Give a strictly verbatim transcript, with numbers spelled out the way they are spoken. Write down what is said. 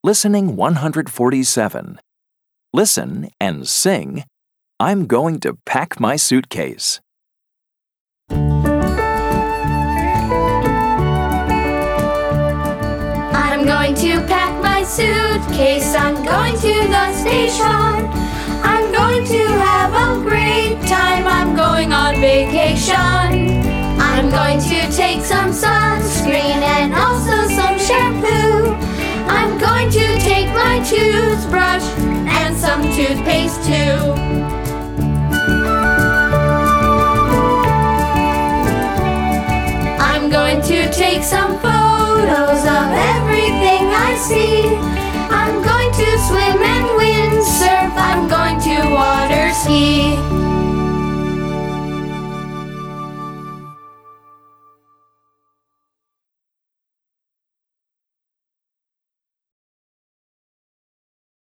Listening one forty-seven. Listen and sing, I'm going to pack my suitcase. I'm going to pack my suitcase. I'm going to the station. I'm going to have a great time. I'm going on vacation. I'm going to take some sunscreen and also some shampoo. I'm going to take my toothbrush and some toothpaste too. I'm going to take some photos of everything I see.